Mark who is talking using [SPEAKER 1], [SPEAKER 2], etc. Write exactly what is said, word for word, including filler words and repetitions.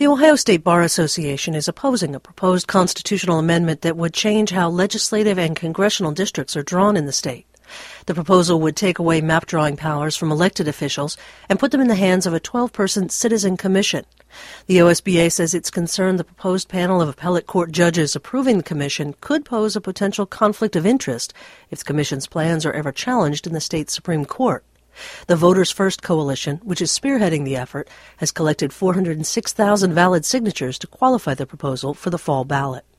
[SPEAKER 1] The Ohio State Bar Association is opposing a proposed constitutional amendment that would change how legislative and congressional districts are drawn in the state. The proposal would take away map-drawing powers from elected officials and put them in the hands of a twelve-person citizen commission. The O S B A says it's concerned the proposed panel of appellate court judges approving the commission could pose a potential conflict of interest if the commission's plans are ever challenged in the state Supreme Court. The Voters First Coalition, which is spearheading the effort, has collected four hundred six thousand valid signatures to qualify the proposal for the fall ballot.